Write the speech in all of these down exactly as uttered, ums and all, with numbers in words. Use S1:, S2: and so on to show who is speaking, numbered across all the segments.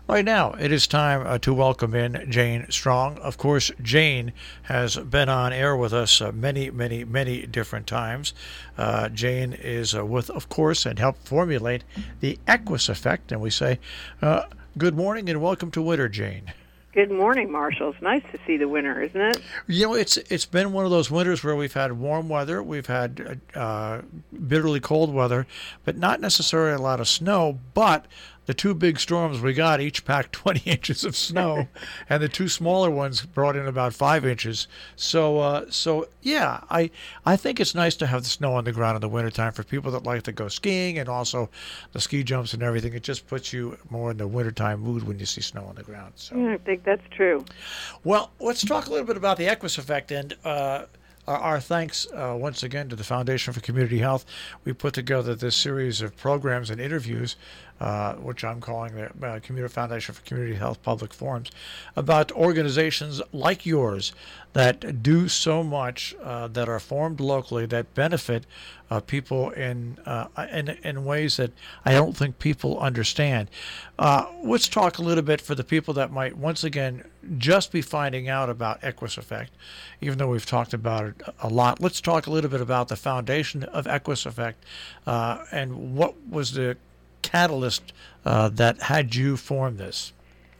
S1: Right now, it is time uh, to welcome in Jane Strong. Of course, Jane has been on air with us uh, many, many, many different times. Uh, Jane is uh, with, of course, and helped formulate the Equus effect. And we say, uh, good morning and welcome to winter, Jane.
S2: Good morning, Marshall. It's nice to see the winter, isn't it?
S1: You know, it's it's been one of those winters where we've had warm weather, we've had uh, bitterly cold weather, but not necessarily a lot of snow. But the two big storms we got each packed twenty inches of snow, and the two smaller ones brought in about five inches. So, uh, so yeah, I I think it's nice to have the snow on the ground in the wintertime for people that like to go skiing and also the ski jumps and everything. It just puts you more in the wintertime mood when you see snow on the ground. So.
S2: Yeah, I think that's true.
S1: Well, let's talk a little bit about the Equus effect, and uh, our, our thanks uh, once again to the Foundation for Community Health. We put together this series of programs and interviews, uh, which I'm calling the uh, Community Foundation for Community Health Public Forums, about organizations like yours that do so much, uh, that are formed locally, that benefit uh, people in, uh, in in ways that I don't think people understand. Uh, let's talk a little bit for the people that might, once again, just be finding out about Equus Effect, even though we've talked about it a lot. Let's talk a little bit about the foundation of Equus Effect uh, and what was the catalyst uh, that had you form this.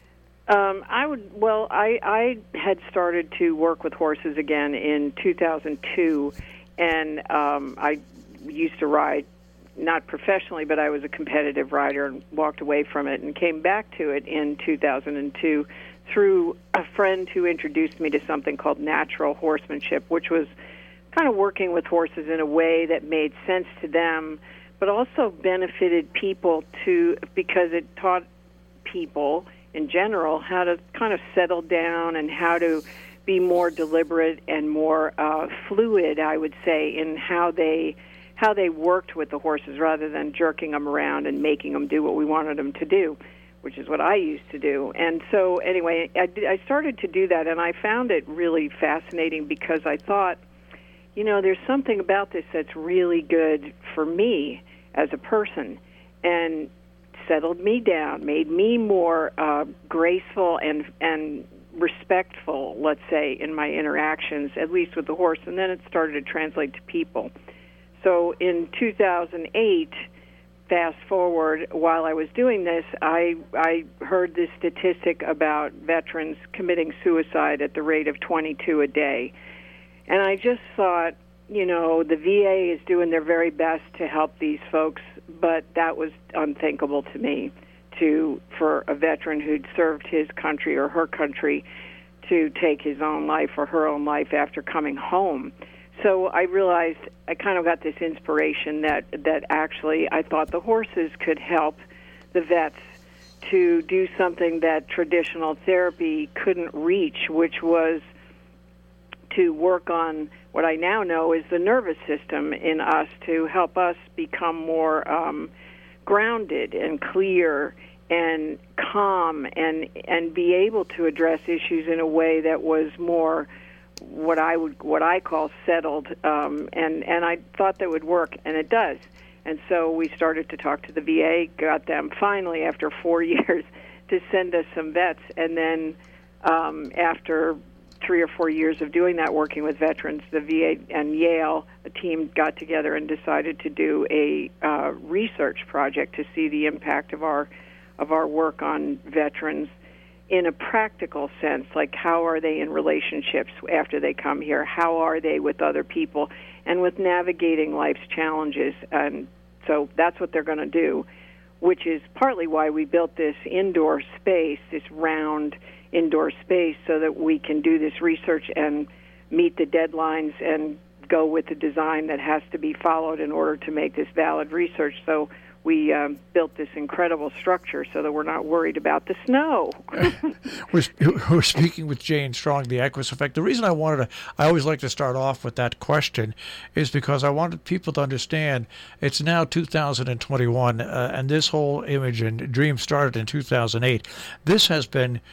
S2: Um, I would. Well, I, I had started to work with horses again in two thousand two, and um, I used to ride, not professionally, but I was a competitive rider and walked away from it and came back to it in two thousand two through a friend who introduced me to something called natural horsemanship, which was kind of working with horses in a way that made sense to them, but also benefited people to because it taught people in general how to kind of settle down and how to be more deliberate and more uh, fluid, I would say, in how they how they worked with the horses rather than jerking them around and making them do what we wanted them to do, which is what I used to do. And so anyway, I, I started to do that, and I found it really fascinating because I thought, you know, there's something about this that's really good for me as a person, and settled me down, made me more uh, graceful and and respectful, let's say, in my interactions, at least with the horse, and then it started to translate to people. So in two thousand eight, fast forward, while I was doing this, I I heard this statistic about veterans committing suicide at the rate of twenty-two a day. And I just thought, you know, the V A is doing their very best to help these folks, but that was unthinkable to me, to for a veteran who'd served his country or her country to take his own life or her own life after coming home. So I realized I kind of got this inspiration that, that actually I thought the horses could help the vets to do something that traditional therapy couldn't reach, which was to work on what I now know is the nervous system in us to help us become more um, grounded and clear and calm and and be able to address issues in a way that was more what I would what I call settled, um, and and I thought that would work, and it does. And so we started to talk to the V A, got them finally after four years to send us some vets, and then um, after three or four years of doing that, working with veterans, the V A and Yale, a team got together and decided to do a uh, research project to see the impact of our of our work on veterans in a practical sense, like how are they in relationships after they come here, how are they with other people, and with navigating life's challenges. And so that's what they're going to do, which is partly why we built this indoor space, this round indoor space, so that we can do this research and meet the deadlines and go with the design that has to be followed in order to make this valid research. So we um, built this incredible structure so that we're not worried about the snow.
S1: we're, we're speaking with Jane Strong, the Equus Effect. The reason I wanted to, I always like to start off with that question, is because I wanted people to understand it's now two thousand twenty-one, uh, and this whole image and dream started in two thousand eight. This has been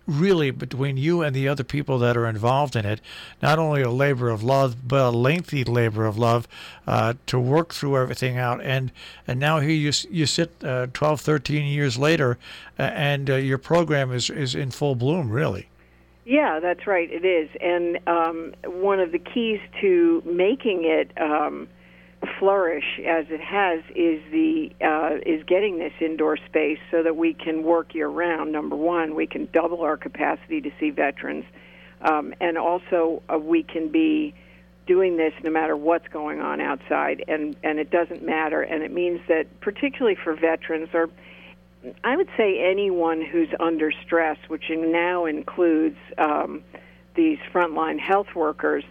S1: really, between you and the other people that are involved in it, not only a labor of love, but a lengthy labor of love uh, to work through everything out. And and now here you you sit uh, twelve, thirteen years later, uh, and uh, your program is, is in full bloom, really.
S2: Yeah, that's right. It is. And um, one of the keys to making it um, flourish as it has is the uh, is getting this indoor space so that we can work year round. Number one, we can double our capacity to see veterans, um, and also uh, we can be doing this no matter what's going on outside, and and it doesn't matter. And it means that particularly for veterans, or I would say anyone who's under stress, which now includes um, these frontline health workers,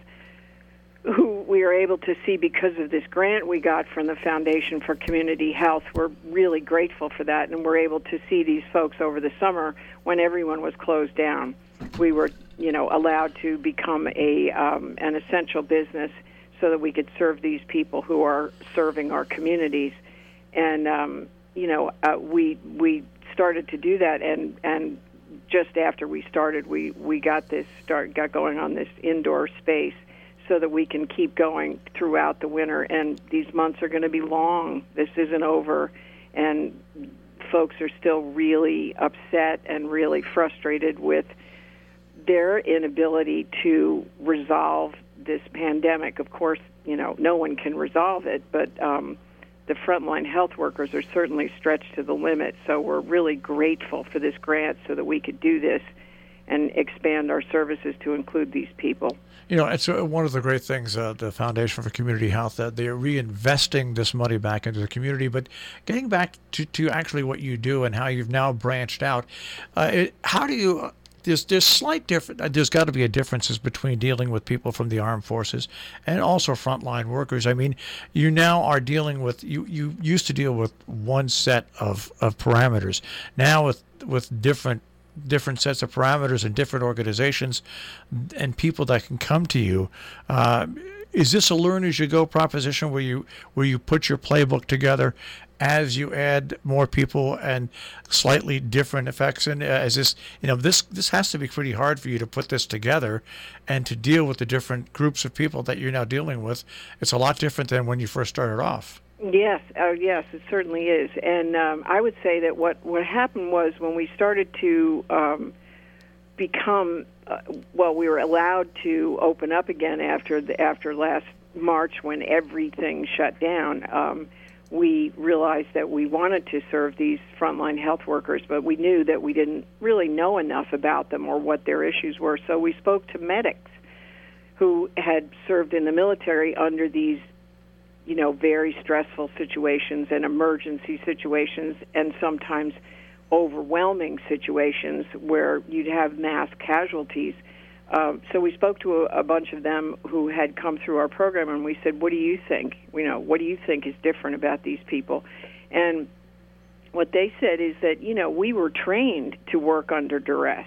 S2: who we are able to see because of this grant we got from the Foundation for Community Health. We're really grateful for that, and we're able to see these folks over the summer when everyone was closed down. We were, you know, allowed to become a um, an essential business so that we could serve these people who are serving our communities. And um, you know, uh, we we started to do that, and and just after we started, we we got this start got going on this indoor space, so that we can keep going throughout the winter. And these months are going to be long. This isn't over, and folks are still really upset and really frustrated with their inability to resolve this pandemic. Of course, you know, no one can resolve it, but um, the frontline health workers are certainly stretched to the limit. So we're really grateful for this grant so that we could do this and expand our services to include these people.
S1: You know, it's uh, one of the great things, uh, the Foundation for Community Health, that they're reinvesting this money back into the community. But getting back to, to actually what you do and how you've now branched out, uh, it, how do you... Uh, there's there's slight difference. There's got to be a differences between dealing with people from the armed forces and also frontline workers. I mean, you now are dealing with you. You used to deal with one set of, of parameters. Now with with different different sets of parameters and different organizations and people that can come to you. Uh, is this a learn as you go proposition where you where you put your playbook together as you add more people and slightly different effects? And uh, is this, you know, this this has to be pretty hard for you to put this together and to deal with the different groups of people that you're now dealing with. It's a lot different than when you first started off.
S2: Yes, uh, yes, it certainly is. And um, I would say that what, what happened was when we started to um, become, uh, well, we were allowed to open up again after the, after last March when everything shut down. Um, we realized that we wanted to serve these frontline health workers, but we knew that we didn't really know enough about them or what their issues were. So we spoke to medics who had served in the military under these, you know, very stressful situations and emergency situations, and sometimes overwhelming situations where you'd have mass casualties. Um, so we spoke to a, a bunch of them who had come through our program, and we said, what do you think? You know, what do you think is different about these people? And what they said is that, you know, we were trained to work under duress.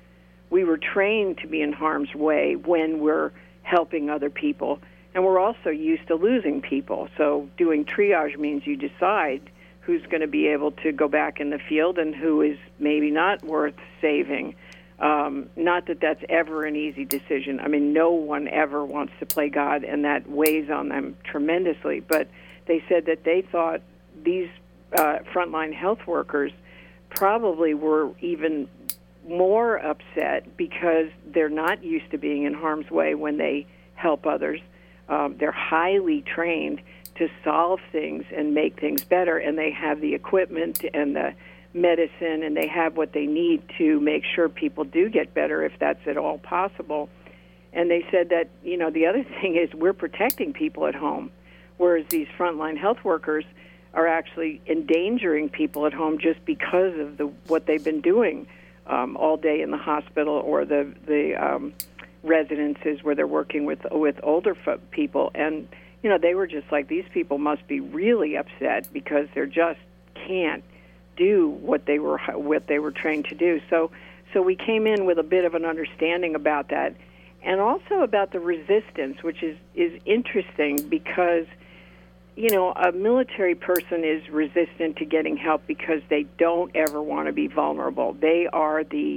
S2: We were trained to be in harm's way when we're helping other people. And we're also used to losing people. So doing triage means you decide who's going to be able to go back in the field and who is maybe not worth saving. Um, not that that's ever an easy decision. I mean, no one ever wants to play God, and that weighs on them tremendously. But they said that they thought these uh, frontline health workers probably were even more upset because they're not used to being in harm's way when they help others. Um, they're highly trained to solve things and make things better, and they have the equipment and the medicine, and they have what they need to make sure people do get better if that's at all possible. And they said that, you know, the other thing is we're protecting people at home, whereas these frontline health workers are actually endangering people at home just because of the what they've been doing um, all day in the hospital or the the um, residences where they're working with with older fo- people. And, you know, they were just like, these people must be really upset because they just can't do what they were what they were trained to do. So so we came in with a bit of an understanding about that, and also about the resistance, which is is interesting because, you know, a military person is resistant to getting help because they don't ever want to be vulnerable. They are the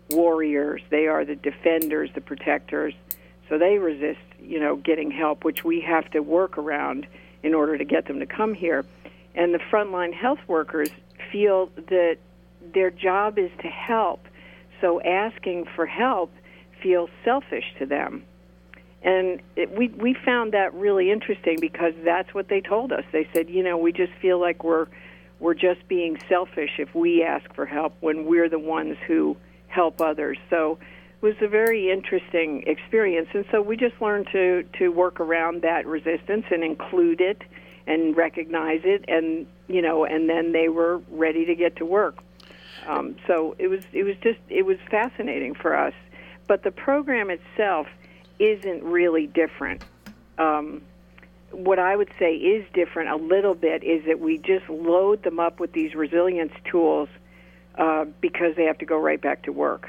S2: warriors. They are the defenders, the protectors. So they resist, you know, getting help, which we have to work around in order to get them to come here. And the frontline health workers feel that their job is to help. So asking for help feels selfish to them. And it, we we found that really interesting because that's what they told us. They said, you know, we just feel like we're we're just being selfish if we ask for help when we're the ones who help others. So it was a very interesting experience. And so we just learned to, to work around that resistance and include it and recognize it, and you know, and then they were ready to get to work. Um, so it was it was just it was fascinating for us. But the program itself isn't really different. Um, what I would say is different a little bit is that we just load them up with these resilience tools uh, because they have to go right back to work.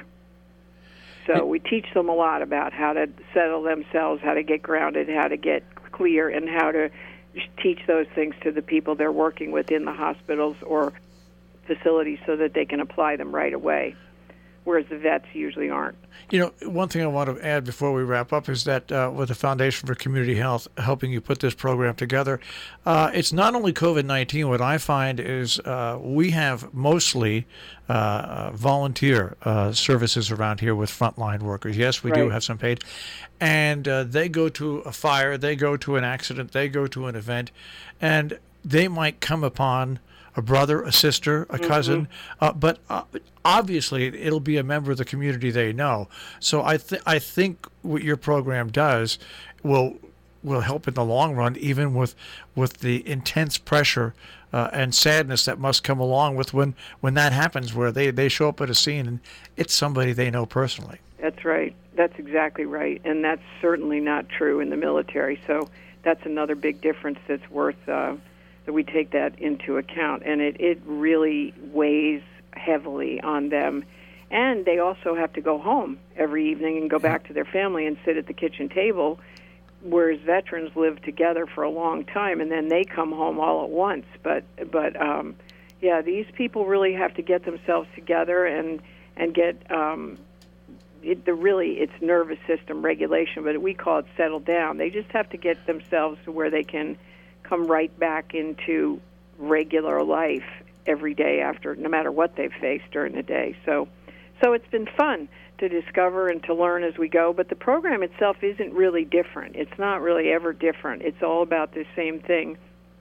S2: So we teach them a lot about how to settle themselves, how to get grounded, how to get clear, and how to teach those things to the people they're working with in the hospitals or facilities so that they can apply them right away, whereas the vets usually aren't.
S1: You know, one thing I want to add before we wrap up is that uh, with the Foundation for Community Health helping you put this program together, uh, it's not only COVID nineteen. What I find is uh, we have mostly uh, volunteer uh, services around here with frontline workers. Yes, we
S2: right.
S1: do have some paid. And uh, they go to a fire, they go to an accident, they go to an event, and they might come upon a brother, a sister, a cousin, mm-hmm. uh, but uh, obviously it'll be a member of the community they know. So I th- I think what your program does will will help in the long run, even with with the intense pressure uh, and sadness that must come along with when, when that happens, where they, they show up at a scene and it's somebody they know personally.
S2: That's right. That's exactly right, and that's certainly not true in the military. So that's another big difference that's worth. Uh, that we take that into account, and it, it really weighs heavily on them. And they also have to go home every evening and go back to their family and sit at the kitchen table, whereas veterans live together for a long time, and then they come home all at once. But, but um, yeah, these people really have to get themselves together and, and get um, it, the really, it's nervous system regulation, but we call it settle down. They just have to get themselves to where they can come right back into regular life every day after, no matter what they've faced during the day. So, so it's been fun to discover and to learn as we go. But the program itself isn't really different. It's not really ever different. It's all about the same thing.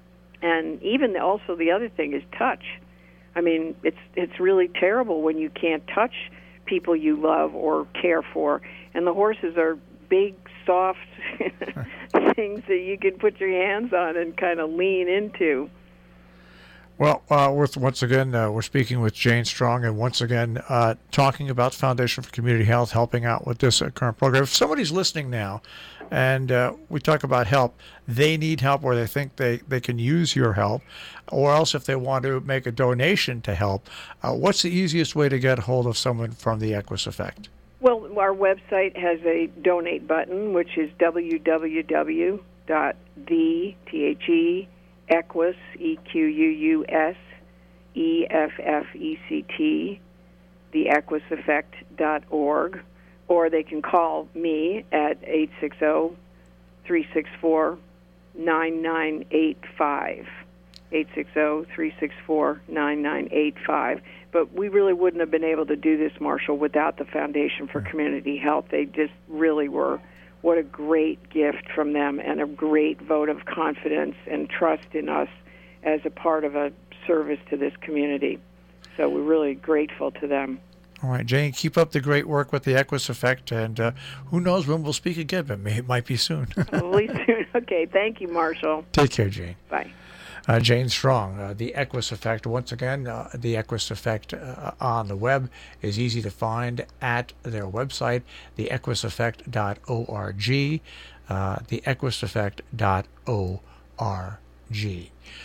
S2: And even also the other thing is touch. I mean, it's it's really terrible when you can't touch people you love or care for. And the horses are big, soft things that you can put your hands on and kind of lean into.
S1: Well, uh, we're, once again, uh, we're speaking with Jane Strong, and once again, uh, talking about the Foundation for Community Health, helping out with this uh, current program. If somebody's listening now, and uh, we talk about help, they need help or they think they, they can use your help, or else if they want to make a donation to help, uh, what's the easiest way to get a hold of someone from the Equus Effect?
S2: Well, our website has a donate button, which is w w w dot the Equus, E Q U U S, E F F E C T, the equus effect dot org, or they can call me at eight six zero, three six four, nine nine eight five, eight six zero, three six four, nine nine eight five. But we really wouldn't have been able to do this, Marshall, without the Foundation for Community Health. They just really were. What a great gift from them, and a great vote of confidence and trust in us as a part of a service to this community. So we're really grateful to them.
S1: All right, Jane, keep up the great work with the Equus Effect, and uh, who knows when we'll speak again, but may, it might be soon.
S2: Probably soon. Okay, thank you, Marshall.
S1: Take care, Jane.
S2: Bye.
S1: Uh, Jane Strong, uh, the Equus Effect. Once again, uh, the Equus Effect uh, on the web is easy to find at their website, the equus effect dot org, uh, the equus effect dot org.